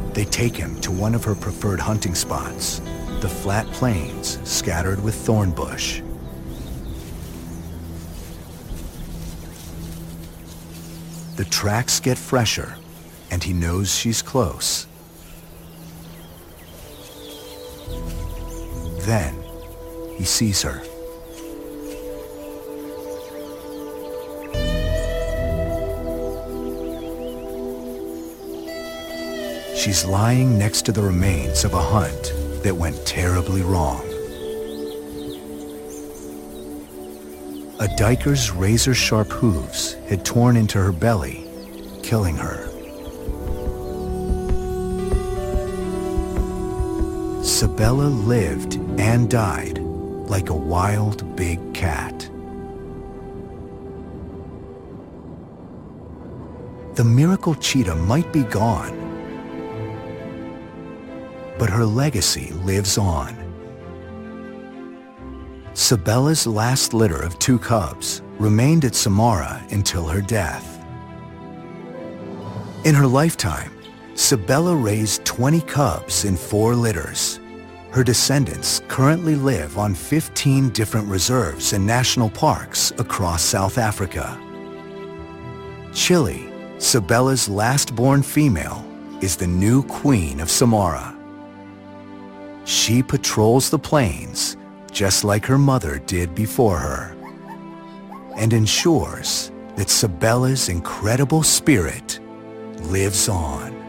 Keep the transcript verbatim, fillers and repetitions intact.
They take him to one of her preferred hunting spots, the flat plains scattered with thorn bush. The tracks get fresher, and he knows she's close. Then, he sees her. She's lying next to the remains of a hunt that went terribly wrong. A diker's razor-sharp hooves had torn into her belly, killing her. Sabella lived and died like a wild big cat. The miracle cheetah might be gone, but her legacy lives on. Sabella's last litter of two cubs remained at Samara until her death. In her lifetime, Sabella raised twenty cubs in four litters. Her descendants currently live on fifteen different reserves and national parks across South Africa. Chili, Sabella's last-born female, is the new queen of Samara. She patrols the plains just like her mother did before her, and ensures that Sabella's incredible spirit lives on.